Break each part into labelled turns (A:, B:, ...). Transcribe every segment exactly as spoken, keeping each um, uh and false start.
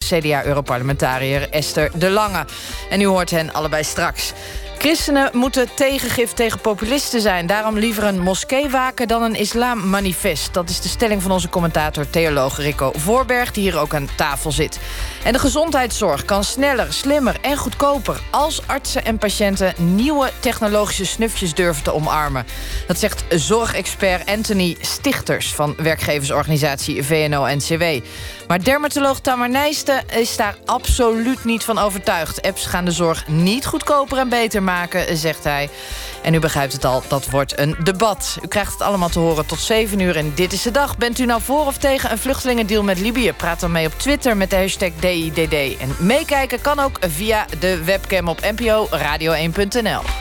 A: C D A-europarlementariër Esther De Lange. En u hoort hen allebei straks. Christenen moeten tegengif tegen populisten zijn. Daarom liever een moskee waken dan een islammanifest. Dat is de stelling van onze commentator theoloog Rico Voorberg, die hier ook aan tafel zit. En de gezondheidszorg kan sneller, slimmer en goedkoper als artsen en patiënten nieuwe technologische snufjes durven te omarmen. Dat zegt zorgexpert Anthony Stichters van werkgeversorganisatie V N O N C W. Maar dermatoloog Tamar Nijsten is daar absoluut niet van overtuigd. Apps gaan de zorg niet goedkoper en beter maken, zegt hij. En u begrijpt het al, dat wordt een debat. U krijgt het allemaal te horen tot zeven uur in Dit is de Dag. Bent u nou voor of tegen een vluchtelingendeal met Libië? Praat dan mee op Twitter met de hashtag D I D D. En meekijken kan ook via de webcam op N P O radio één punt n l.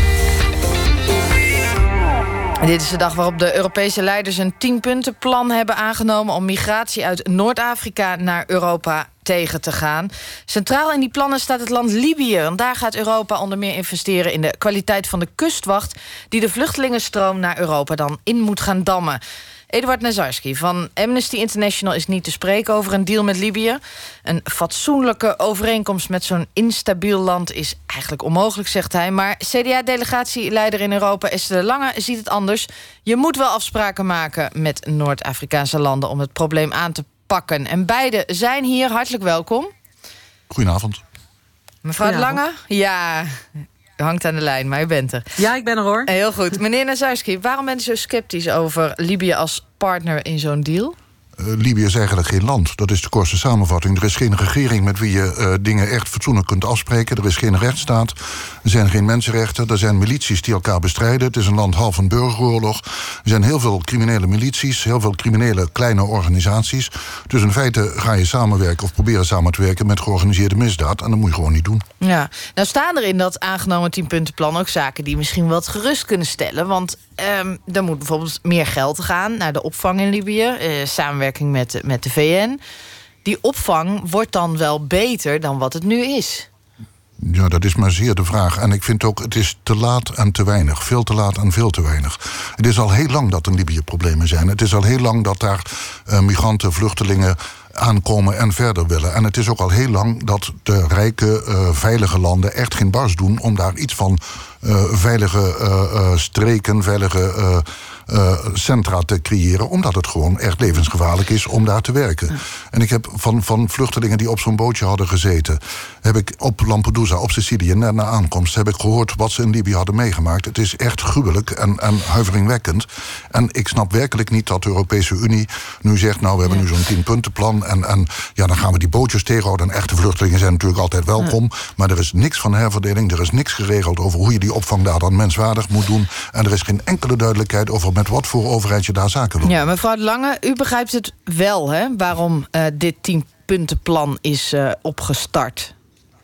A: Dit is de dag waarop de Europese leiders een tienpuntenplan hebben aangenomen om migratie uit Noord-Afrika naar Europa tegen te gaan. Centraal in die plannen staat het land Libië. En daar gaat Europa onder meer investeren in de kwaliteit van de kustwacht die de vluchtelingenstroom naar Europa dan in moet gaan dammen. Eduard Nazarski van Amnesty International is niet te spreken over een deal met Libië. Een fatsoenlijke overeenkomst met zo'n instabiel land is eigenlijk onmogelijk, zegt hij. Maar C D A-delegatieleider in Europa Esther De Lange ziet het anders. Je moet wel afspraken maken met Noord-Afrikaanse landen om het probleem aan te pakken. En beide zijn hier. Hartelijk welkom.
B: Goedenavond.
A: Mevrouw De Lange? Ja, u hangt aan de lijn, maar u bent er.
C: Ja, ik ben er hoor.
A: Heel goed. Meneer Nazarski, waarom bent u zo sceptisch over Libië als partner in zo'n deal?
B: Uh, Libië is eigenlijk geen land. Dat is de kortste samenvatting. Er is geen regering met wie je uh, dingen echt fatsoenlijk kunt afspreken. Er is geen rechtsstaat. Er zijn geen mensenrechten. Er zijn milities die elkaar bestrijden. Het is een land half een burgeroorlog. Er zijn heel veel criminele milities. Heel veel criminele kleine organisaties. Dus in feite ga je samenwerken of proberen samen te werken met georganiseerde misdaad. En dat moet je gewoon niet doen. Ja,
A: nou staan er in dat aangenomen tienpuntenplan ook zaken die misschien wat gerust kunnen stellen. Want um, er moet bijvoorbeeld meer geld gaan naar de opvang in Libië. Uh, samenwerking met, met de V N. Die opvang wordt dan wel beter dan wat het nu is.
B: Ja, dat is maar zeer de vraag. En ik vind ook, het is te laat en te weinig. Veel te laat en veel te weinig. Het is al heel lang dat er in Libië problemen zijn. Het is al heel lang dat daar uh, migranten, vluchtelingen aankomen en verder willen. En het is ook al heel lang dat de rijke, uh, veilige landen echt geen bars doen om daar iets van uh, veilige uh, uh, streken, veilige uh, uh, centra te creëren, omdat het gewoon echt levensgevaarlijk is om daar te werken. Ja. En ik heb van, van vluchtelingen die op zo'n bootje hadden gezeten, heb ik op Lampedusa, op Sicilië, net na aankomst, heb ik gehoord wat ze in Libië hadden meegemaakt. Het is echt gruwelijk en, en huiveringwekkend. En ik snap werkelijk niet dat de Europese Unie nu zegt, nou, we hebben ja. nu zo'n tienpuntenplan en, en ja, dan gaan we die bootjes tegenhouden. En echte vluchtelingen zijn natuurlijk altijd welkom, ja. maar er is niks van herverdeling, er is niks geregeld over hoe je die opvang daar dan menswaardig moet doen. En er is geen enkele duidelijkheid over met wat voor overheid je daar zaken wil.
A: Ja, mevrouw De Lange, u begrijpt het wel, hè, waarom uh, dit tienpuntenplan is uh, opgestart.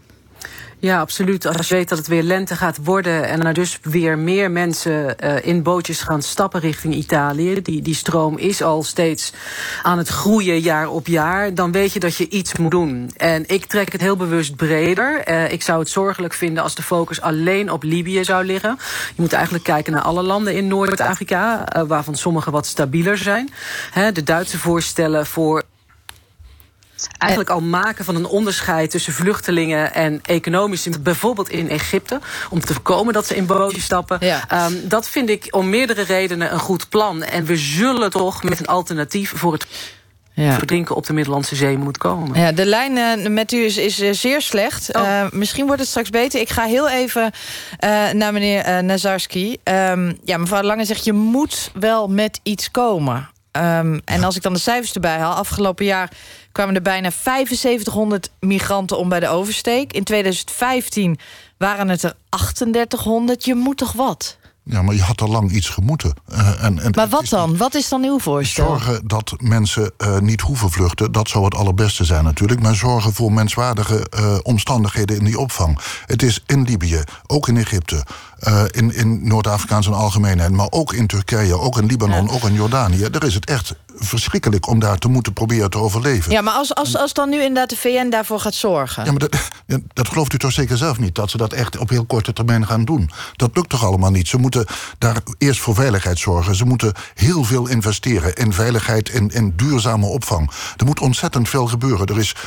C: Ja, absoluut. Als je weet dat het weer lente gaat worden en er dus weer meer mensen uh, in bootjes gaan stappen richting Italië, die, die stroom is al steeds aan het groeien jaar op jaar, dan weet je dat je iets moet doen. En ik trek het heel bewust breder. Uh, ik zou het zorgelijk vinden als de focus alleen op Libië zou liggen. Je moet eigenlijk kijken naar alle landen in Noord-Afrika, uh, waarvan sommige wat stabieler zijn. He, de Duitse voorstellen voor eigenlijk al maken van een onderscheid tussen vluchtelingen en economische, bijvoorbeeld in Egypte, om te voorkomen dat ze in bootjes stappen. Ja. Um, dat vind ik om meerdere redenen een goed plan. En we zullen toch met een alternatief voor het ja. verdrinken op de Middellandse Zee moeten komen.
A: Ja, de lijn uh, met u is, is uh, zeer slecht. Oh. Uh, misschien wordt het straks beter. Ik ga heel even uh, naar meneer uh, Nazarski. Um, ja, mevrouw De Lange zegt, je moet wel met iets komen. Um, en als ik dan de cijfers erbij haal, afgelopen jaar kwamen er bijna vijfenzeventighonderd migranten om bij de oversteek. In tweeduizend vijftien waren het er achtendertighonderd. Je moet toch wat?
B: Ja, maar je had al lang iets gemoeten. Uh, en, en
A: maar wat dan? Wat is dan uw voorstel?
B: Zorgen dat mensen uh, niet hoeven vluchten, dat zou het allerbeste zijn natuurlijk. Maar zorgen voor menswaardige uh, omstandigheden in die opvang. Het is in Libië, ook in Egypte, uh, in, in Noord-Afrikaanse algemeenheid, maar ook in Turkije, ook in Libanon, ja. ook in Jordanië. Er is het echt verschrikkelijk om daar te moeten proberen te overleven.
A: Ja, maar als, als, als dan nu inderdaad de V N daarvoor gaat zorgen.
B: Ja, maar dat, ja, dat gelooft u toch zeker zelf niet, dat ze dat echt op heel korte termijn gaan doen. Dat lukt toch allemaal niet. Ze moeten daar eerst voor veiligheid zorgen. Ze moeten heel veel investeren in veiligheid, in, in duurzame opvang. Er moet ontzettend veel gebeuren. Er is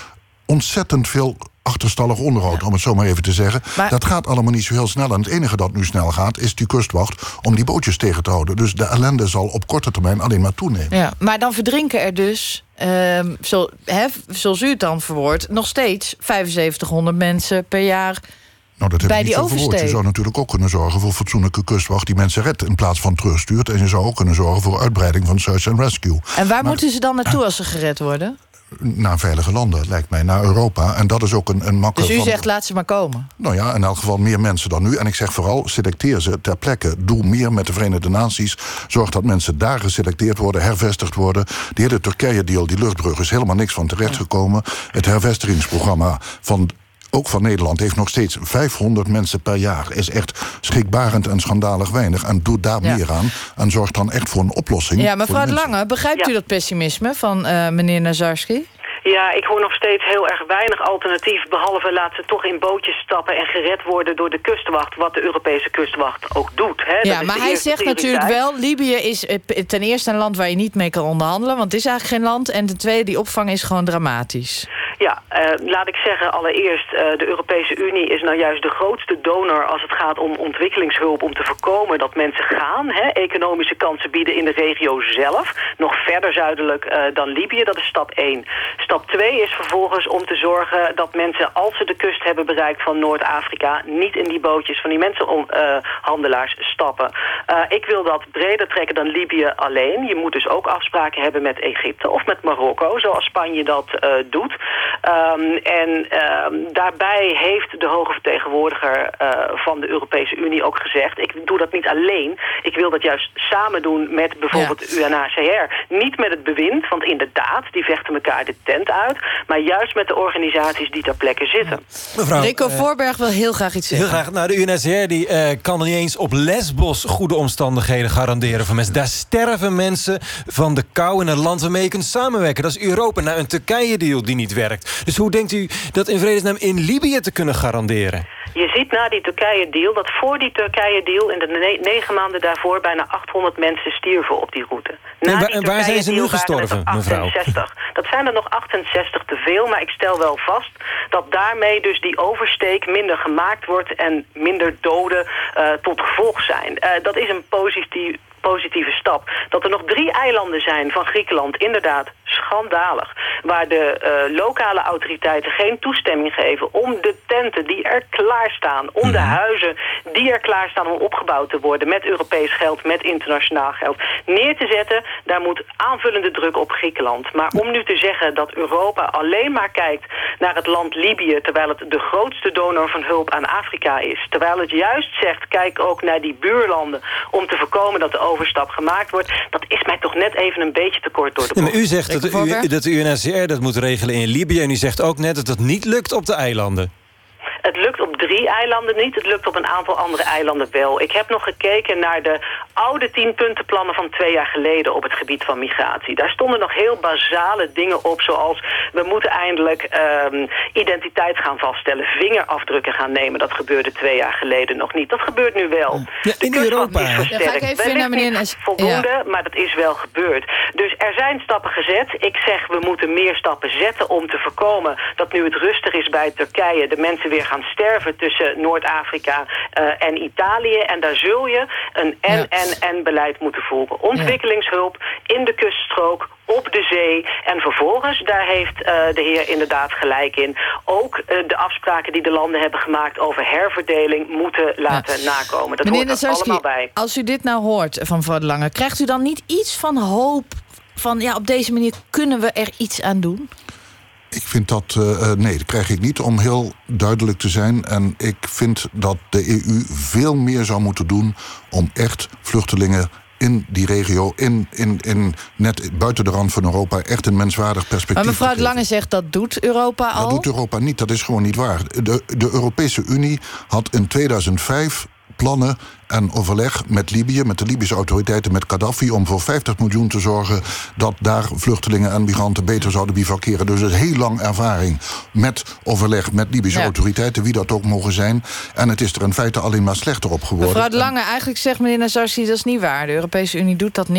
B: ontzettend veel achterstallig onderhoud, ja. om het zo maar even te zeggen. Maar dat gaat allemaal niet zo heel snel. En het enige dat nu snel gaat, is die kustwacht om die bootjes tegen te houden. Dus de ellende zal op korte termijn alleen maar toenemen.
A: Ja, maar dan verdrinken er dus, uh, zo, hè, zoals u het dan verwoordt, nog steeds vijfenzeventighonderd mensen per jaar.
B: Nou, dat heb
A: bij
B: ik niet
A: die
B: zo verwoord. Je zou natuurlijk ook kunnen zorgen voor fatsoenlijke kustwacht die mensen redt in plaats van terugstuurt. En je zou ook kunnen zorgen voor uitbreiding van search and rescue.
A: En waar
B: maar,
A: moeten ze dan naartoe als ze gered worden?
B: Naar veilige landen, lijkt mij, naar Europa. En dat is ook een, een makkelijk.
A: Dus u
B: van,
A: zegt, laat ze maar komen?
B: Nou ja, in elk geval meer mensen dan nu. En ik zeg vooral, selecteer ze ter plekke. Doe meer met de Verenigde Naties. Zorg dat mensen daar geselecteerd worden, hervestigd worden. Die hele Turkije-deal, die luchtbrug, is helemaal niks van terechtgekomen. Het hervestigingsprogramma van... ook van Nederland, heeft nog steeds vijfhonderd mensen per jaar. Is echt schrikbarend en schandalig weinig. En doe daar ja. meer aan. En zorg dan echt voor een oplossing.
A: Ja, mevrouw De Lange, begrijpt ja. u dat pessimisme van uh, meneer Nazarski?
D: Ja, ik hoor nog steeds heel erg weinig alternatief, behalve laat ze toch in bootjes stappen en gered worden door de kustwacht, wat de Europese kustwacht ook doet. Hè.
A: Ja, maar hij zegt natuurlijk wel, Libië is ten eerste een land waar je niet mee kan onderhandelen, want het is eigenlijk geen land. En ten tweede, die opvang is gewoon dramatisch.
D: Ja, uh, laat ik zeggen allereerst, uh, de Europese Unie is nou juist de grootste donor als het gaat om ontwikkelingshulp, om te voorkomen dat mensen gaan. Hè, economische kansen bieden in de regio zelf, nog verder zuidelijk uh, dan Libië, dat is stap één. Stap twee is vervolgens om te zorgen dat mensen, als ze de kust hebben bereikt van Noord-Afrika, niet in die bootjes van die mensenhandelaars uh, stappen. Uh, ik wil dat breder trekken dan Libië alleen. Je moet dus ook afspraken hebben met Egypte of met Marokko, zoals Spanje dat uh, doet. Um, en um, daarbij heeft de hoge vertegenwoordiger uh, van de Europese Unie ook gezegd, ik doe dat niet alleen. Ik wil dat juist samen doen met bijvoorbeeld ja. de U N H C R. Niet met het bewind, want inderdaad, die vechten elkaar de tent uit, maar juist met de organisaties die ter plekke zitten.
A: Mevrouw, Rico uh, Voorberg wil heel graag iets zeggen.
E: Heel graag. Nou, de U N H C R die, uh, kan niet eens op Lesbos goede omstandigheden garanderen voor mensen. Daar sterven mensen van de kou in een land waarmee je kunt samenwerken. Dat is Europa. Nou, een Turkije-deal die niet werkt. Dus hoe denkt u dat in vredesnaam in Libië te kunnen garanderen?
D: Je ziet na die Turkije-deal dat voor die Turkije-deal in de ne- negen maanden daarvoor bijna achthonderd mensen stierven op die route. Na
E: en, wa-
D: die
E: en waar zijn ze nu gestorven, mevrouw?
D: Dat zijn er nog achtenzestig te veel, maar ik stel wel vast dat daarmee dus die oversteek minder gemaakt wordt en minder doden uh, tot gevolg zijn. Uh, dat is een positief... positieve stap. Dat er nog drie eilanden zijn van Griekenland, inderdaad schandalig, waar de uh, lokale autoriteiten geen toestemming geven om de tenten die er klaarstaan, om mm-hmm. de huizen die er klaarstaan om opgebouwd te worden met Europees geld, met internationaal geld, neer te zetten. Daar moet aanvullende druk op Griekenland. Maar om nu te zeggen dat Europa alleen maar kijkt naar het land Libië, terwijl het de grootste donor van hulp aan Afrika is, terwijl het juist zegt, kijk ook naar die buurlanden om te voorkomen dat de overstap gemaakt wordt, dat is mij toch net even een beetje te kort door de bocht.
E: Nee, maar u zegt dat de, U, dat de U N H C R dat moet regelen in Libië en u zegt ook net dat het niet lukt op de eilanden.
D: Het lukt op drie eilanden niet. Het lukt op een aantal andere eilanden wel. Ik heb nog gekeken naar de oude tienpuntenplannen van twee jaar geleden op het gebied van migratie. Daar stonden nog heel basale dingen op, zoals we moeten eindelijk um, identiteit gaan vaststellen, vingerafdrukken gaan nemen. Dat gebeurde twee jaar geleden nog niet. Dat gebeurt nu wel.
E: Ja, in Europa.
D: Is versterkt. Ja, ga ik even
A: Wellicht naar meneer
D: niet voldoende, ja. maar dat is wel gebeurd. Dus er zijn stappen gezet. Ik zeg, we moeten meer stappen zetten om te voorkomen dat nu het rustig is bij Turkije, de mensen weer gaan sterven tussen Noord-Afrika uh, en Italië. En daar zul je een en-en-en-beleid moeten voeren. Ontwikkelingshulp in de kuststrook, op de zee. En vervolgens, daar heeft uh, de heer inderdaad gelijk in, ook uh, de afspraken die de landen hebben gemaakt over herverdeling moeten laten ja. nakomen. Dat
A: Meneer
D: hoort er allemaal bij.
A: Als u dit nou hoort van mevrouw De Lange, krijgt u dan niet iets van hoop van, ja, op deze manier kunnen we er iets aan doen?
B: Ik vind dat, uh, nee, dat krijg ik niet, om heel duidelijk te zijn. En ik vind dat de E U veel meer zou moeten doen om echt vluchtelingen in die regio, in, in, in, net buiten de rand van Europa, echt een menswaardig perspectief.
A: Maar mevrouw De Lange zegt, dat doet Europa al?
B: Dat doet Europa niet, dat is gewoon niet waar. De, de Europese Unie had in tweeduizend vijf plannen en overleg met Libië, met de Libische autoriteiten, met Gaddafi, om voor vijftig miljoen te zorgen dat daar vluchtelingen en migranten beter zouden bivakeren. Dus het is heel lang ervaring met overleg met Libische ja. autoriteiten, wie dat ook mogen zijn. En het is er in feite alleen maar slechter op geworden.
A: Mevrouw De Lange, eigenlijk zegt meneer Nazarski, dat is niet waar. De Europese Unie doet dat niet.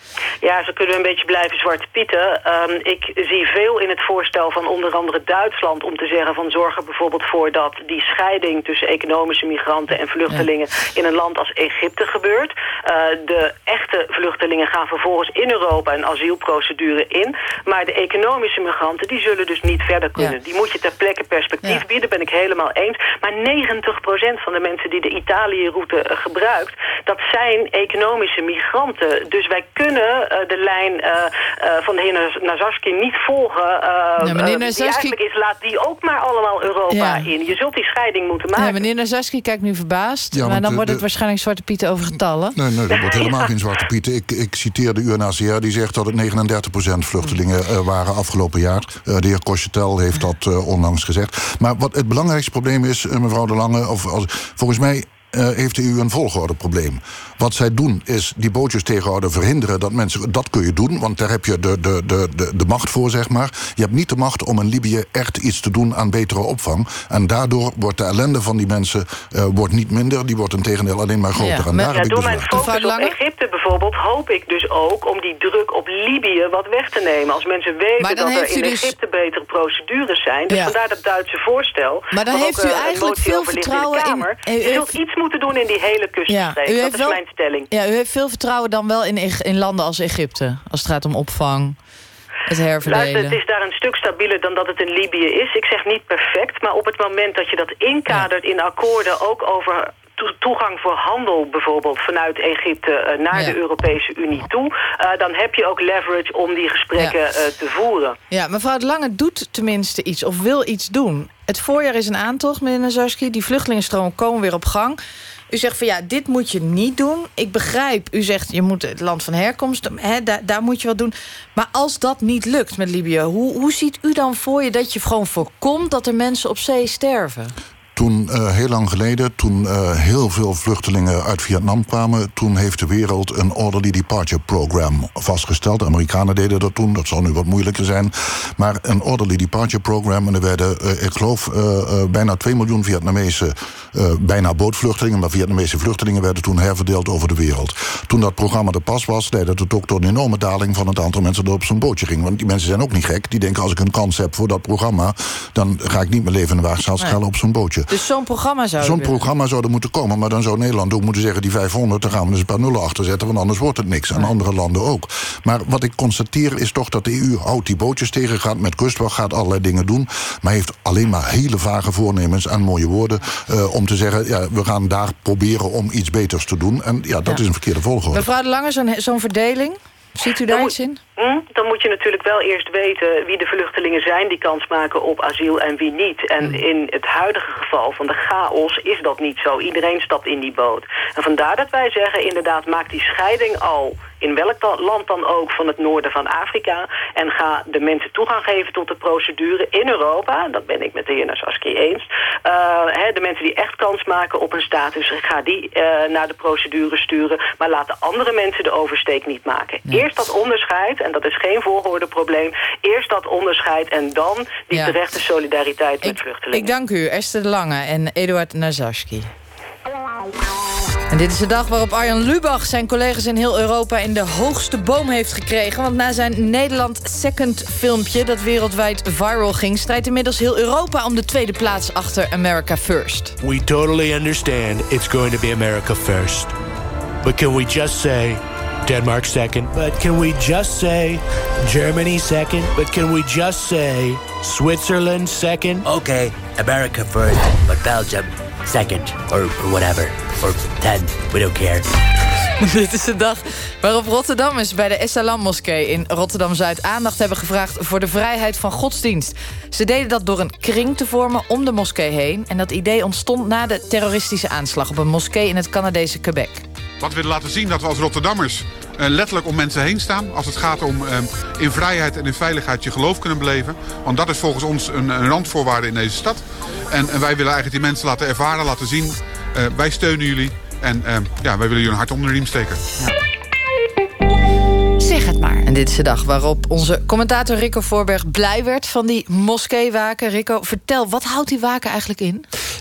D: Ja, zo kunnen we een beetje blijven zwarte pieten. Um, ik zie veel in het voorstel van onder andere Duitsland om te zeggen van zorg er bijvoorbeeld voor dat die scheiding tussen economische migranten en vluchtelingen ja. in een land als Egypte gebeurt. Uh, de echte vluchtelingen gaan vervolgens in Europa een asielprocedure in. Maar de economische migranten die zullen dus niet verder kunnen. Ja. Die moet je ter plekke perspectief ja. bieden, ben ik helemaal eens. Maar negentig procent van de mensen die de Italië-route uh, gebruikt, dat zijn economische migranten. Dus wij kunnen Uh, de lijn uh, uh, van de heer Nazarski niet volgen. Uh,
A: ja, meneer Nazarski...
D: Die eigenlijk is, laat die ook maar allemaal Europa ja. in. Je zult die scheiding moeten maken.
A: Ja, meneer Nazarski kijkt nu verbaasd. Ja, maar dan de, wordt het de, waarschijnlijk Zwarte Pieten over getallen.
B: Nee, nee, dat wordt helemaal ja. geen Zwarte Pieten. Ik, ik citeer de U N H C R, die zegt dat het negenendertig procent vluchtelingen uh, waren afgelopen jaar. Uh, de heer Cochetel heeft dat uh, onlangs gezegd. Maar wat het belangrijkste probleem is, uh, mevrouw De Lange, of als, volgens mij Uh, heeft de E U een volgordeprobleem. Wat zij doen is die bootjes tegenhouden, verhinderen dat mensen... Dat kun je doen, want daar heb je de, de, de, de, de macht voor, zeg maar. Je hebt niet de macht om in Libië echt iets te doen aan betere opvang. En daardoor wordt de ellende van die mensen uh, wordt niet minder. Die wordt integendeel alleen maar groter. Ja,
D: en daar ja, door mijn focus op Egypte bijvoorbeeld hoop ik dus ook om die druk op Libië wat weg te nemen. Als mensen weten dat er in dus... Egypte betere procedures zijn. Dus ja. vandaar dat Duitse voorstel.
A: Maar dan heeft u eigenlijk veel vertrouwen in...
D: in je zult iets moeten doen in die hele kuststreek. Ja, dat is wel... mijn stelling.
A: Ja, u heeft veel vertrouwen dan wel in, in landen als Egypte, als het gaat om opvang, het herverdelen.
D: Luister, het is daar een stuk stabieler dan dat het in Libië is. Ik zeg niet perfect, maar op het moment dat je dat inkadert ja. in akkoorden ook over toegang voor handel bijvoorbeeld vanuit Egypte uh, naar ja. de Europese Unie toe, Uh, dan heb je ook leverage om die gesprekken ja. uh, te voeren.
A: Ja, mevrouw De Lange doet tenminste iets of wil iets doen. Het voorjaar is een aantocht, meneer Nazarski. Die vluchtelingenstromen komen weer op gang. U zegt van ja, dit moet je niet doen. Ik begrijp, u zegt je moet het land van herkomst, hè, daar, daar moet je wat doen. Maar als dat niet lukt met Libië, hoe, hoe ziet u dan voor je dat je gewoon voorkomt dat er mensen op zee sterven?
B: Toen, uh, heel lang geleden, toen uh, heel veel vluchtelingen uit Vietnam kwamen, toen heeft de wereld een Orderly Departure Program vastgesteld. De Amerikanen deden dat toen, dat zal nu wat moeilijker zijn. Maar een Orderly Departure Program, en er werden, uh, ik geloof, uh, uh, bijna twee miljoen Vietnamese, uh, bijna bootvluchtelingen, maar Vietnamese vluchtelingen werden toen herverdeeld over de wereld. Toen dat programma er pas was, leidde het ook tot een enorme daling van het aantal mensen dat op zo'n bootje ging. Want die mensen zijn ook niet gek. Die denken, als ik een kans heb voor dat programma, dan ga ik niet mijn leven in de waagschaal schalen op zo'n bootje.
A: Dus zo'n programma zou
B: Zo'n programma zou er moeten komen. Maar dan zou Nederland ook moeten zeggen, die vijfhonderd, daar gaan we dus een paar nullen achter zetten, want anders wordt het niks. En andere landen ook. Maar wat ik constateer is toch dat de E U houdt die bootjes tegen, gaat met kustwacht, gaat allerlei dingen doen, maar heeft alleen maar hele vage voornemens en mooie woorden uh, om te zeggen, ja, we gaan daar proberen om iets beters te doen. En ja, dat ja. is een verkeerde volgorde.
A: Mevrouw De Lange, zo'n zo'n verdeling, ziet u daar iets in?
D: Hm, dan moet je natuurlijk wel eerst weten wie de vluchtelingen zijn die kans maken op asiel en wie niet. En in het huidige geval van de chaos is dat niet zo. Iedereen stapt in die boot. En vandaar dat wij zeggen, inderdaad, maak die scheiding al in welk land dan ook van het noorden van Afrika en ga de mensen toegang geven tot de procedure in Europa. Dat ben ik met de heer Nazarski eens. Uh, he, de mensen die echt kans maken op een status, ga die uh, naar de procedure sturen, maar laat de andere mensen de oversteek niet maken. Ja. Eerst dat onderscheid, en dat is geen volgordeprobleem, eerst dat onderscheid en dan die ja. terechte solidariteit met
A: ik,
D: vluchtelingen.
A: Ik dank u, Esther De Lange en Eduard Nazarski. En dit is de dag waarop Arjan Lubach zijn collega's in heel Europa in de hoogste boom heeft gekregen. Want na zijn Nederland Second filmpje, dat wereldwijd viral ging, strijdt inmiddels heel Europa om de tweede plaats achter America First.
F: We totally understand it's going to be America first. But can we just say Denmark second? But can we just say Germany second? But can we just say Switzerland second?
G: Okay, America first, but Belgium second, or, or whatever. Or ten, we don't care.
A: Dit is de dag waarop Rotterdammers bij de Essalam-moskee in Rotterdam-Zuid aandacht hebben gevraagd voor de vrijheid van godsdienst. Ze deden dat door een kring te vormen om de moskee heen. En dat idee ontstond na de terroristische aanslag op een moskee in het Canadese Quebec.
H: Wat we willen laten zien dat we als Rotterdammers uh, letterlijk om mensen heen staan. Als het gaat om uh, in vrijheid en in veiligheid je geloof kunnen beleven. Want dat is volgens ons een, een randvoorwaarde in deze stad. En, en wij willen eigenlijk die mensen laten ervaren, laten zien. Uh, wij steunen jullie en uh, ja, wij willen jullie een hart onder de riem steken. Ja.
A: Zeg het maar. En dit is de dag waarop onze commentator Rico Voorberg blij werd van die moskeewaken. Rico, vertel, wat houdt die waken eigenlijk in?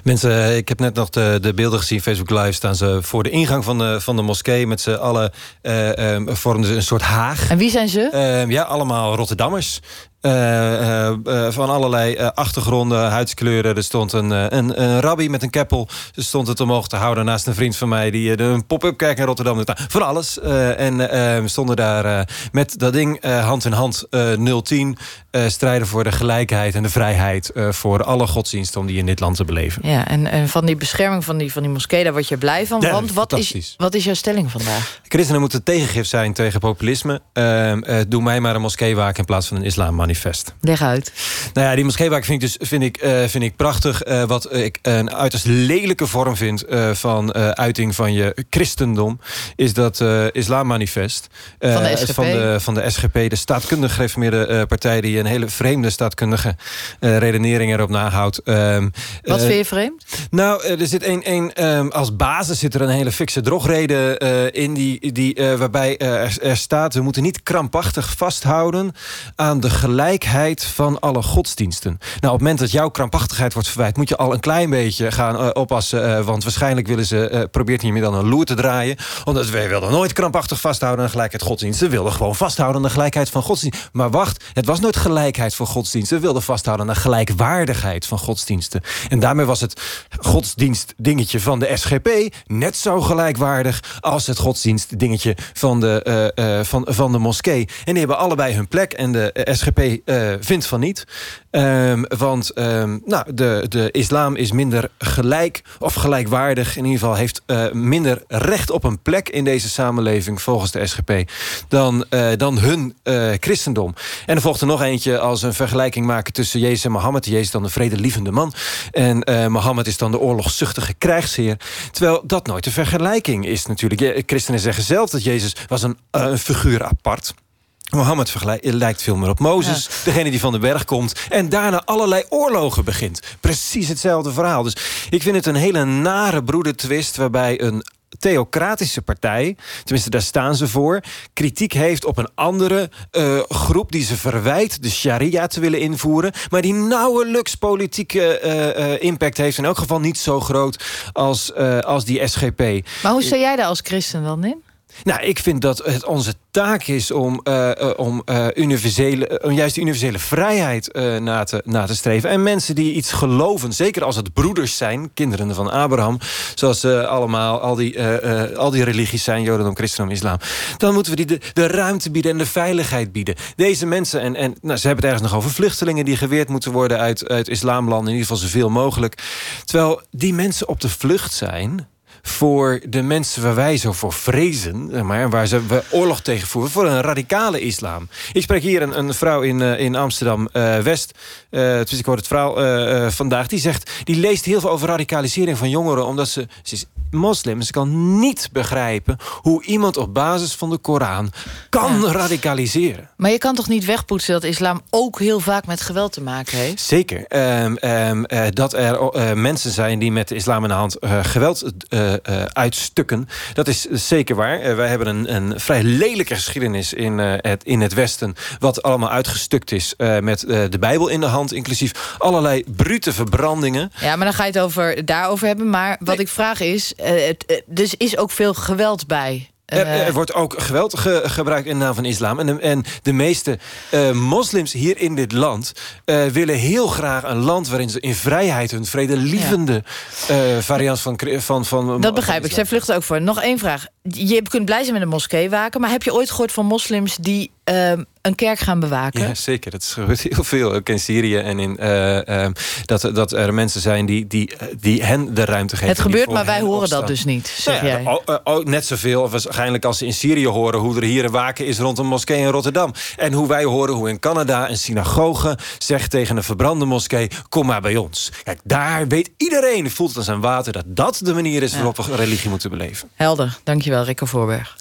E: Mensen, ik heb net nog de, de beelden gezien, Facebook Live, staan ze voor de ingang van de, van de moskee. Met z'n allen uh, um, vormden ze een soort haag.
A: En wie zijn ze?
E: Uh, ja, allemaal Rotterdammers. Uh, uh, uh, van allerlei uh, achtergronden, huidskleuren. Er stond een, uh, een, een rabbi met een keppel. Er stond het omhoog te houden naast een vriend van mij... die uh, een pop-up kerk in Rotterdam doet. Nou, van alles. Uh, en uh, we stonden daar uh, met dat ding uh, hand in hand uh, nul tien... Uh, strijden voor de gelijkheid en de vrijheid... Uh, voor alle godsdiensten om die in dit land te beleven.
A: Ja, en, en van die bescherming van die, van die moskee... daar word je blij van.
E: Ja,
A: want wat is, wat is jouw stelling vandaag?
E: Christenen moeten tegengif zijn tegen populisme. Uh, uh, doe mij maar een moskeewaken in plaats van een islammanifest.
A: Leg uit.
E: Nou ja, die moskeewaken vind ik dus vind ik, uh, vind ik prachtig. Uh, wat ik een uiterst lelijke vorm vind uh, van uh, uiting van je christendom... is dat uh, islammanifest. Uh,
A: van de S G P?
E: Van de, van de S G P, de staatkundig gereformeerde uh, partij... die een hele vreemde staatkundige uh, redenering erop nahoudt. Um,
A: Wat
E: uh,
A: vind je vreemd?
E: Nou, er zit een, een, um, als basis zit er een hele fikse drogreden uh, in... Die, die, uh, waarbij uh, er, er staat... we moeten niet krampachtig vasthouden aan de gelijkheid van alle godsdiensten. Nou, op het moment dat jouw krampachtigheid wordt verwijt... moet je al een klein beetje gaan uh, oppassen... Uh, want waarschijnlijk willen ze, uh, probeert hij meer dan een loer te draaien. Omdat wij wilden nooit krampachtig vasthouden aan de gelijkheid godsdiensten. We wilden gewoon vasthouden aan de gelijkheid van godsdiensten. Maar wacht, het was nooit gelijkheid van godsdiensten. We wilden vasthouden aan de gelijkwaardigheid van godsdiensten. En daarmee was het godsdienstdingetje van de S G P... net zo gelijkwaardig als het godsdienstdingetje van de, uh, uh, van, van de moskee. En die hebben allebei hun plek. En de S G P uh, vindt van niet. Um, want um, nou, de, de islam is minder gelijk of gelijkwaardig. In ieder geval heeft uh, minder recht op een plek in deze samenleving... volgens de S G P, dan, uh, dan hun uh, christendom. En er volgt er nog eentje als een vergelijking maken... tussen Jezus en Mohammed. Jezus is dan de vredelievende man. En uh, Mohammed is dan de oorlogszuchtige krijgsheer. Terwijl dat nooit een vergelijking is natuurlijk. Christenen zeggen zelf dat Jezus was een, uh, een figuur apart. Mohammed lijkt veel meer op Mozes, ja. Degene die van de berg komt... en daarna allerlei oorlogen begint. Precies hetzelfde verhaal. Dus ik vind het een hele nare broedertwist... waarbij een theocratische partij, tenminste daar staan ze voor... kritiek heeft op een andere uh, groep die ze verwijt... de sharia te willen invoeren... maar die nauwelijks politieke uh, uh, impact heeft... in elk geval niet zo groot als, uh, als die S G P.
A: Maar hoe sta jij daar als christen dan in?
E: Nou, ik vind dat het onze taak is om, uh, uh, om, uh, universele, uh, juist die universele vrijheid uh, na, te, na te streven. En mensen die iets geloven, zeker als het broeders zijn... kinderen van Abraham, zoals uh, allemaal al die, uh, uh, al die religies zijn... jodendom, christendom, islam. Dan moeten we die de, de ruimte bieden en de veiligheid bieden. Deze mensen, en, en nou, ze hebben het ergens nog over vluchtelingen... die geweerd moeten worden uit, uit islamlanden, in ieder geval zoveel mogelijk. Terwijl die mensen op de vlucht zijn... voor de mensen waar wij zo voor vrezen... maar waar ze we oorlog tegen voeren... voor een radicale islam. Ik spreek hier een, een vrouw in, uh, in Amsterdam-West... Uh, dus ik hoor het verhaal uh, uh, vandaag... die zegt, die leest heel veel over radicalisering van jongeren... omdat ze, ze is moslim, ze kan niet begrijpen... hoe iemand op basis van de Koran kan ja. radicaliseren.
A: Maar je kan toch niet wegpoetsen dat islam ook heel vaak met geweld te maken heeft?
E: Zeker. Um, um, uh, dat er uh, mensen zijn die met de islam in de hand uh, geweld... Uh, Uh, uitstukken. Dat is zeker waar. Uh, wij hebben een, een vrij lelijke geschiedenis in, uh, het, in het Westen... wat allemaal uitgestukt is uh, met uh, de Bijbel in de hand... inclusief allerlei brute verbrandingen.
A: Ja, maar dan ga je het over, daarover hebben. Maar wat nee. ik vraag is... Uh, het, uh, dus is ook veel geweld bij...
E: Er, er wordt ook geweld ge, gebruikt in de naam van islam. En de, en de meeste uh, moslims hier in dit land... Uh, willen heel graag een land waarin ze in vrijheid... hun vredelievende ja. uh, variant van, van, van...
A: Dat begrijp
E: van
A: ik. Zij vluchten ook voor. Nog één vraag. Je kunt blij zijn met een moskeewaken... maar heb je ooit gehoord van moslims die... Uh, een kerk gaan bewaken?
E: Ja, zeker. Dat gebeurt heel veel. Ook in Syrië en in uh, uh, dat, dat er mensen zijn die, die, die hen de ruimte geven.
A: Het gebeurt, maar wij horen opstaan. Dat dus niet, zeg
E: nou ja,
A: jij.
E: Oh, oh, net zoveel, of waarschijnlijk als ze in Syrië horen... hoe er hier een waken is rond een moskee in Rotterdam. En hoe wij horen hoe in Canada een synagoge zegt tegen een verbrande moskee... kom maar bij ons. Kijk, daar weet iedereen, voelt het aan zijn water... dat dat de manier is waarop ja. we religie moeten beleven.
A: Helder. Dankjewel, Rico Voorberg.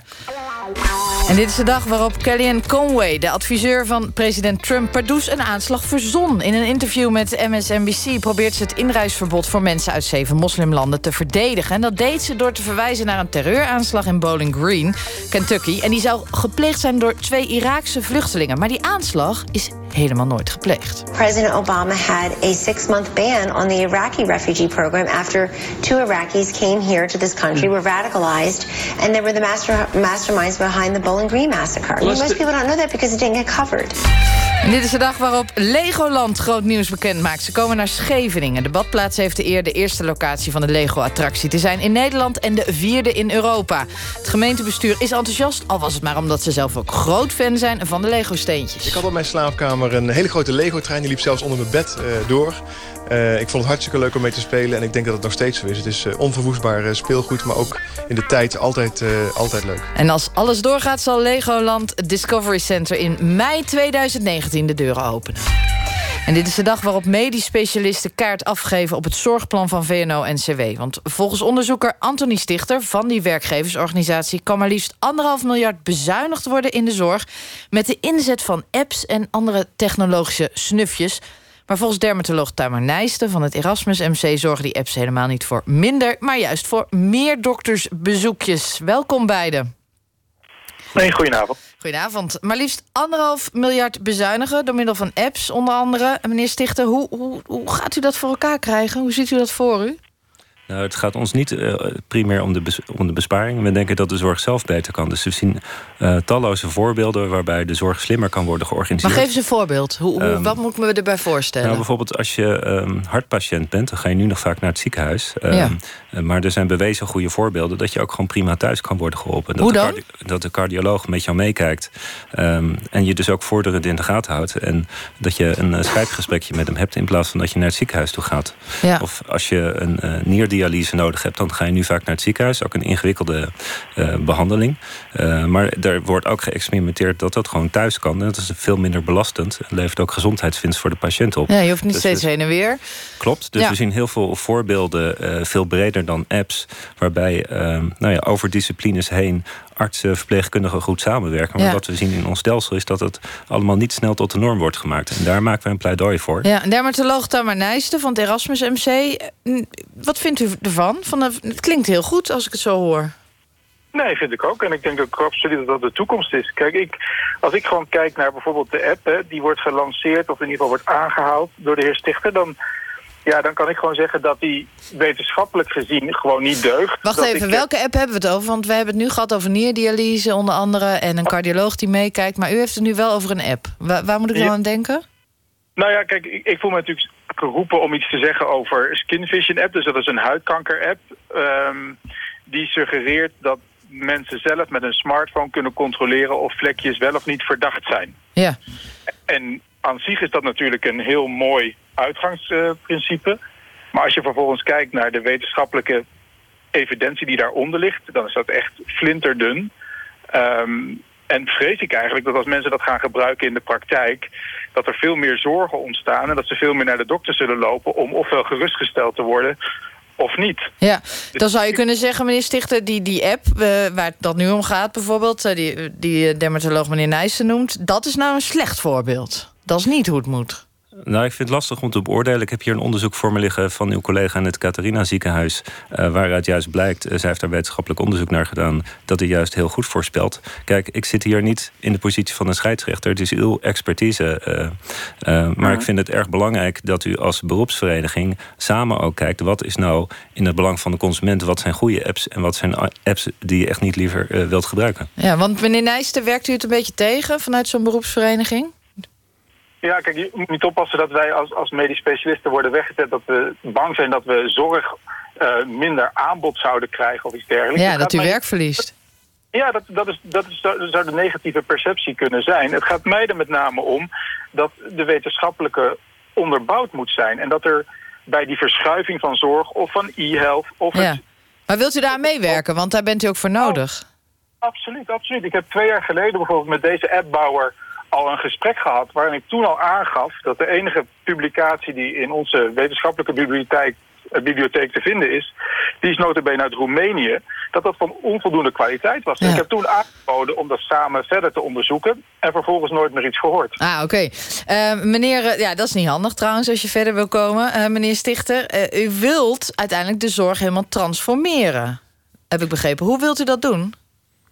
A: En dit is de dag waarop Kellyanne Conway, de adviseur van president Trump... pardoes een aanslag verzon. In een interview met M S N B C probeert ze het inreisverbod... voor mensen uit zeven moslimlanden te verdedigen. En dat deed ze door te verwijzen naar een terreuraanslag in Bowling Green, Kentucky. En die zou gepleegd zijn door twee Iraakse vluchtelingen. Maar die aanslag is helemaal nooit gepleegd.
I: President Obama had a six-month ban on the Iraqi refugee program after two Iraqis came here to this country, were radicalized, and they were the master masterminds behind the Bowling Green massacre. I mean, most people don't know that because it didn't get covered.
A: En dit is de dag waarop Legoland groot nieuws bekend maakt. Ze komen naar Scheveningen. De badplaats heeft de eer de eerste locatie van de Lego-attractie te zijn in Nederland en de vierde in Europa. Het gemeentebestuur is enthousiast, al was het maar omdat ze zelf ook groot fan zijn van de Lego-steentjes.
J: Ik had op mijn slaapkamer een hele grote Lego-trein, die liep zelfs onder mijn bed uh, door. Uh, ik vond het hartstikke leuk om mee te spelen en ik denk dat het nog steeds zo is. Het is uh, onverwoestbaar uh, speelgoed, maar ook in de tijd altijd, uh, altijd leuk.
A: En als alles doorgaat zal Legoland Discovery Center in mei tweeduizend negentien de deuren openen. En dit is de dag waarop medisch specialisten kaart afgeven op het zorgplan van V N O N C W. Want volgens onderzoeker Anthony Stichter van die werkgeversorganisatie kan maar liefst anderhalf miljard bezuinigd worden in de zorg met de inzet van apps en andere technologische snufjes. Maar volgens dermatoloog Tamer Nijsten van het Erasmus M C zorgen die apps helemaal niet voor minder, maar juist voor meer doktersbezoekjes. Welkom beiden.
K: Nee, goedenavond.
A: Goedenavond. Maar liefst anderhalf miljard bezuinigen door middel van apps, onder andere. Meneer Stichter, hoe, hoe, hoe gaat u dat voor elkaar krijgen? Hoe ziet u dat voor u?
L: Nou, het gaat ons niet uh, primair om de, bes- om de besparing. We denken dat de zorg zelf beter kan. Dus we zien uh, talloze voorbeelden waarbij de zorg slimmer kan worden georganiseerd.
A: Maar geef eens een voorbeeld. Hoe, hoe, um, wat moet ik me erbij voorstellen?
L: Nou, bijvoorbeeld als je um, hartpatiënt bent, dan ga je nu nog vaak naar het ziekenhuis. Um, ja. uh, maar er zijn bewezen goede voorbeelden dat je ook gewoon prima thuis kan worden geholpen.
A: Hoe
L: dat
A: dan?
L: De cardi- dat de cardioloog met jou meekijkt. Um, en je dus ook voortdurend in de gaten houdt. En dat je een uh, Skype-gesprekje met hem hebt in plaats van dat je naar het ziekenhuis toe gaat.
A: Ja.
L: Of als je een uh, nierdialyse nodig hebt, dan ga je nu vaak naar het ziekenhuis. Ook een ingewikkelde uh, behandeling. Uh, maar er wordt ook geëxperimenteerd dat dat gewoon thuis kan. En dat is veel minder belastend. Het levert ook gezondheidswinst voor de patiënt op.
A: Ja, je hoeft niet
L: dus
A: steeds
L: dus,
A: heen en weer.
L: Klopt. Dus
A: ja.
L: we zien heel veel voorbeelden, uh, veel breder dan apps, waarbij uh, nou ja, over disciplines heen artsen, verpleegkundigen goed samenwerken. Maar ja. wat we zien in ons stelsel is dat het allemaal niet snel tot de norm wordt gemaakt. En daar maken we een pleidooi voor.
A: Ja, dermatoloog Tamer Nijsten van het Erasmus M C. Wat vindt u ervan? Van de, het klinkt heel goed als ik het zo hoor.
K: Nee, vind ik ook. En ik denk ook absoluut dat dat de toekomst is. Kijk, ik, als ik gewoon kijk naar bijvoorbeeld de app, hè, die wordt gelanceerd of in ieder geval wordt aangehaald door de heer Stichter, dan, ja, dan kan ik gewoon zeggen dat die wetenschappelijk gezien gewoon niet deugt.
A: Wacht
K: dat
A: even,
K: ik,
A: welke app hebben we het over? Want we hebben het nu gehad over nierdialyse onder andere en een cardioloog die meekijkt. Maar u heeft het nu wel over een app. Waar, waar moet ik nou aan denken?
K: Nou ja, kijk, ik, ik voel me natuurlijk geroepen om iets te zeggen over Skin Vision app. Dus dat is een huidkanker app. Um, die suggereert dat mensen zelf met een smartphone kunnen controleren of vlekjes wel of niet verdacht zijn.
A: Ja.
K: En aan zich is dat natuurlijk een heel mooi uitgangsprincipe. Uh, maar als je vervolgens kijkt naar de wetenschappelijke evidentie die daaronder ligt, dan is dat echt flinterdun. Um, en vrees ik eigenlijk dat als mensen dat gaan gebruiken in de praktijk, dat er veel meer zorgen ontstaan en dat ze veel meer naar de dokter zullen lopen om ofwel gerustgesteld te worden of niet.
A: Ja, dan zou je kunnen zeggen, meneer Stichter, die, die app uh, waar het dat nu om gaat bijvoorbeeld, uh, die, die dermatoloog meneer Nijssen noemt, dat is nou een slecht voorbeeld. Dat is niet hoe het moet.
L: Nou, ik vind het lastig om te beoordelen. Ik heb hier een onderzoek voor me liggen van uw collega in het Catharina ziekenhuis, Uh, waaruit juist blijkt, uh, zij heeft daar wetenschappelijk onderzoek naar gedaan, dat hij juist heel goed voorspelt. Kijk, ik zit hier niet in de positie van een scheidsrechter. Het is uw expertise. Uh, uh, maar ja. ik vind het erg belangrijk dat u als beroepsvereniging samen ook kijkt, wat is nou in het belang van de consument, wat zijn goede apps en wat zijn apps die je echt niet liever uh, wilt gebruiken.
A: Ja, want meneer Nijsten, werkt u het een beetje tegen vanuit zo'n beroepsvereniging?
K: Ja, kijk, je moet niet oppassen dat wij als, als medisch specialisten worden weggezet, dat we bang zijn dat we zorg uh, minder aanbod zouden krijgen of iets dergelijks.
A: Ja, dat u mij werk verliest.
K: Ja, dat, dat, is, dat, is, dat zou de negatieve perceptie kunnen zijn. Het gaat mij er met name om dat de wetenschappelijke onderbouwd moet zijn. En dat er bij die verschuiving van zorg of van e-health of
A: ja.
K: het...
A: Maar wilt u daar aan meewerken? Want daar bent u ook voor nodig.
K: Oh, absoluut, absoluut. Ik heb twee jaar geleden bijvoorbeeld met deze appbouwer al een gesprek gehad waarin ik toen al aangaf dat de enige publicatie die in onze wetenschappelijke bibliotheek, uh, bibliotheek te vinden is, die is nota bene uit Roemenië, dat dat van onvoldoende kwaliteit was. Ja. Ik heb toen aangeboden om dat samen verder te onderzoeken en vervolgens nooit meer iets gehoord.
A: Ah, oké. Okay. Uh, meneer, ja, dat is niet handig trouwens als je verder wil komen. Uh, meneer Stichter, uh, u wilt uiteindelijk de zorg helemaal transformeren. Heb ik begrepen. Hoe wilt u dat doen?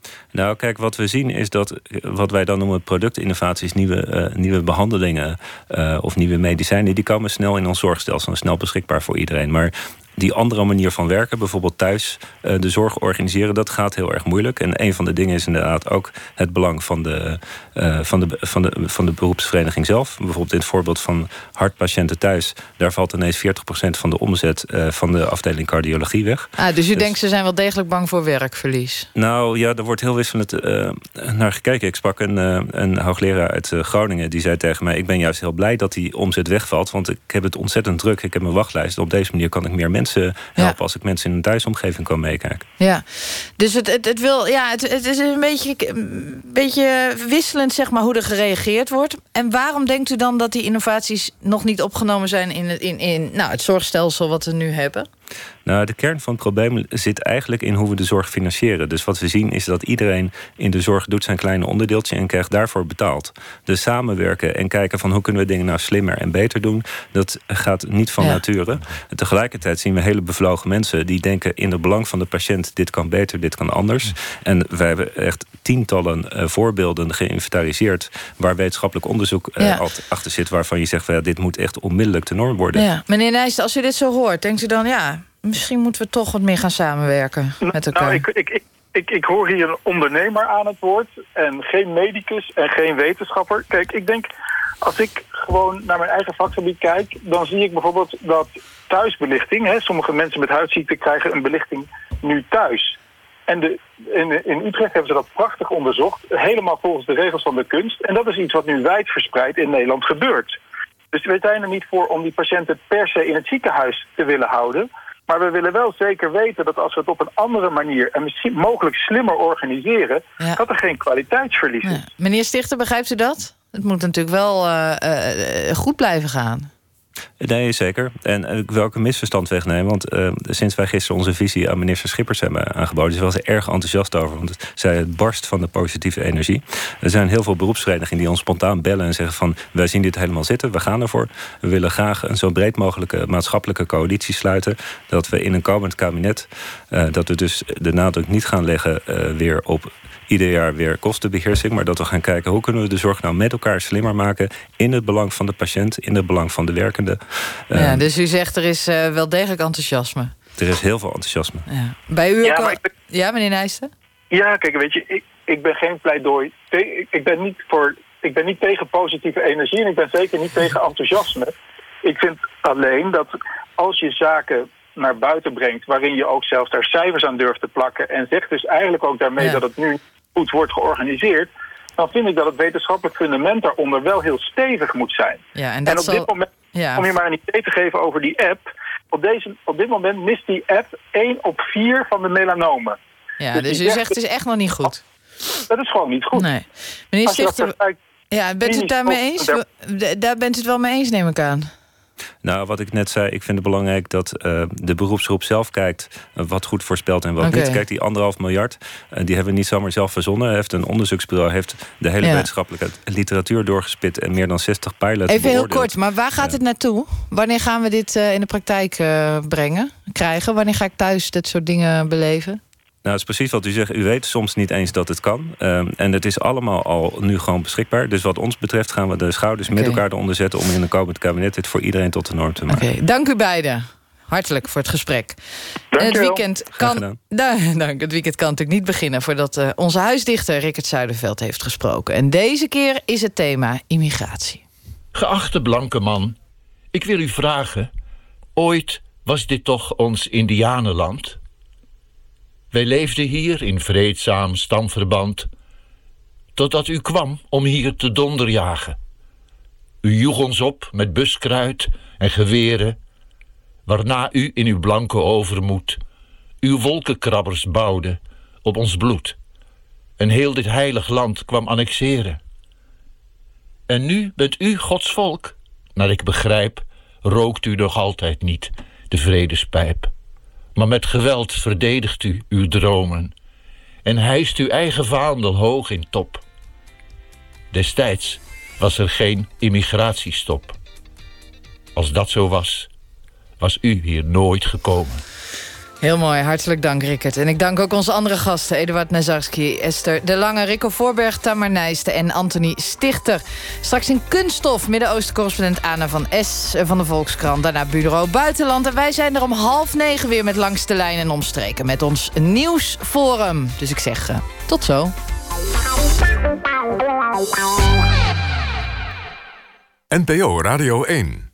L: Nou, kijk, wat we zien is dat wat wij dan noemen productinnovaties, nieuwe, uh, nieuwe behandelingen uh, of nieuwe medicijnen, die komen snel in ons zorgstelsel en snel beschikbaar voor iedereen. Maar die andere manier van werken, bijvoorbeeld thuis uh, de zorg organiseren, dat gaat heel erg moeilijk. En een van de dingen is inderdaad ook het belang van de, uh, van de, van de, van de beroepsvereniging zelf. Bijvoorbeeld in het voorbeeld van hartpatiënten thuis, daar valt ineens veertig procent van de omzet uh, van de afdeling cardiologie weg.
A: Ah, dus u dus, denkt ze zijn wel degelijk bang voor werkverlies?
L: Nou ja, er wordt heel wisselend uh, naar gekeken. Ik sprak een, uh, een hoogleraar uit uh, Groningen, die zei tegen mij, ik ben juist heel blij dat die omzet wegvalt, want ik heb het ontzettend druk. Ik heb mijn wachtlijst. Op deze manier kan ik meer mensen helpen ja. als ik mensen in een thuisomgeving kan meekijken.
A: Ja, dus het, het, het, wil, ja, het, het is een beetje, een beetje wisselend, zeg maar, hoe er gereageerd wordt. En waarom denkt u dan dat die innovaties nog niet opgenomen zijn in het, in, in, nou, het zorgstelsel wat we nu hebben?
L: Nou, de kern van het probleem zit eigenlijk in hoe we de zorg financieren. Dus wat we zien is dat iedereen in de zorg doet zijn kleine onderdeeltje en krijgt daarvoor betaald. Dus samenwerken en kijken van hoe kunnen we dingen nou slimmer en beter doen, dat gaat niet van ja. nature. En tegelijkertijd zien we hele bevlogen mensen die denken in het belang van de patiënt, dit kan beter, dit kan anders. En wij hebben echt tientallen uh, voorbeelden geïnventariseerd waar wetenschappelijk onderzoek uh,
A: ja.
L: achter zit, waarvan je zegt, well, dit moet echt onmiddellijk de norm worden.
A: Ja. Meneer Nijsten, als u dit zo hoort, denkt u dan, ja, misschien moeten we toch wat meer gaan samenwerken met elkaar.
K: Nou, ik, ik, ik, ik, ik hoor hier een ondernemer aan het woord en geen medicus en geen wetenschapper. Kijk, ik denk, als ik gewoon naar mijn eigen vakgebied kijk, dan zie ik bijvoorbeeld dat thuisbelichting, hè, sommige mensen met huidziekten krijgen een belichting nu thuis. En de, in, in Utrecht hebben ze dat prachtig onderzocht, helemaal volgens de regels van de kunst. En dat is iets wat nu wijdverspreid in Nederland gebeurt. Dus we zijn er niet voor om die patiënten per se in het ziekenhuis te willen houden. Maar we willen wel zeker weten dat als we het op een andere manier en misschien mogelijk slimmer organiseren, ja. dat er geen kwaliteitsverlies is. Ja.
A: Meneer Stichter, begrijpt u dat? Het moet natuurlijk wel uh, uh, goed blijven gaan.
L: Nee, zeker. En ik wil ook een misverstand wegnemen, want uh, sinds wij gisteren onze visie aan minister Schippers hebben aangeboden, was er erg enthousiast over, want zij het barst van de positieve energie. Er zijn heel veel beroepsverenigingen die ons spontaan bellen en zeggen van, wij zien dit helemaal zitten, we gaan ervoor. We willen graag een zo breed mogelijke maatschappelijke coalitie sluiten, dat we in een komend kabinet, uh, dat we dus de nadruk niet gaan leggen uh, weer op ieder jaar weer kostenbeheersing, maar dat we gaan kijken hoe kunnen we de zorg nou met elkaar slimmer maken in het belang van de patiënt, in het belang van de werkende.
A: Ja, um, dus u zegt er is uh, wel degelijk enthousiasme.
L: Er is heel veel enthousiasme.
A: Ja. Bij u ook
K: ja,
A: al...
K: ik...
A: ja, meneer Nijsten?
K: Ja, kijk, weet je, ik, ik ben geen pleidooi. Te... Ik, ben niet voor... ik ben niet tegen positieve energie en ik ben zeker niet tegen enthousiasme. Ik vind alleen dat als je zaken naar buiten brengt, waarin je ook zelfs daar cijfers aan durft te plakken en zegt dus eigenlijk ook daarmee ja. dat het nu goed wordt georganiseerd, dan vind ik dat het wetenschappelijk fundament daaronder wel heel stevig moet zijn.
A: Ja, en dat
K: en op
A: zal...
K: dit moment,
A: ja.
K: om je maar een idee te geven over die app, op, deze, op dit moment mist die app één op vier van de melanomen.
A: Ja, dus, dus u zegt het is echt nog niet goed.
K: Dat is gewoon niet goed.
A: Nee. Meneer Stichter, ja, bent u het daarmee eens? Daar bent u het wel mee eens, neem ik aan.
L: Nou, wat ik net zei, ik vind het belangrijk dat uh, de beroepsgroep zelf kijkt uh, wat goed voorspelt en wat okay. niet. Kijk, die anderhalf miljard, uh, die hebben we niet zomaar zelf verzonnen. Hij heeft een onderzoeksbureau, heeft de hele ja. wetenschappelijke literatuur doorgespit en meer dan zestig pilots
A: Even heel kort, maar waar gaat het naartoe? Wanneer gaan we dit uh, in de praktijk uh, brengen, krijgen? Wanneer ga ik thuis dit soort dingen beleven?
L: Nou, het is precies wat u zegt. U weet soms niet eens dat het kan. Um, en het is allemaal al nu gewoon beschikbaar. Dus wat ons betreft gaan we de schouders okay. met elkaar eronder zetten om in een komend kabinet dit voor iedereen tot de norm te maken.
A: Okay. Dank u beiden. Hartelijk voor het gesprek. En het weekend kan, nou, dank, het weekend kan natuurlijk niet beginnen voordat uh, onze huisdichter Rickert Zuiderveld heeft gesproken. En deze keer is het thema immigratie.
M: Geachte blanke man, ik wil u vragen, ooit was dit toch ons Indianenland? Wij leefden hier in vreedzaam stamverband, totdat u kwam om hier te donderjagen. U joeg ons op met buskruid en geweren, waarna u in uw blanke overmoed uw wolkenkrabbers bouwde op ons bloed en heel dit heilig land kwam annexeren. En nu bent u Gods volk, naar ik begrijp, rookt u nog altijd niet de vredespijp. Maar met geweld verdedigt u uw dromen en hijst uw eigen vaandel hoog in top. Destijds was er geen immigratiestop. Als dat zo was, was u hier nooit gekomen.
A: Heel mooi, hartelijk dank Rickert. En ik dank ook onze andere gasten, Eduard Nazarski, Esther De Lange, Rico Voorberg, Tamar Nijsten en Anthony Stichter. Straks in Kunststof, Midden-Oosten-correspondent Anna van S van de Volkskrant. Daarna Bureau Buitenland. En wij zijn er om half negen weer met Langs de Lijn en Omstreken met ons nieuwsforum. Dus ik zeg uh, tot zo.
N: N P O Radio één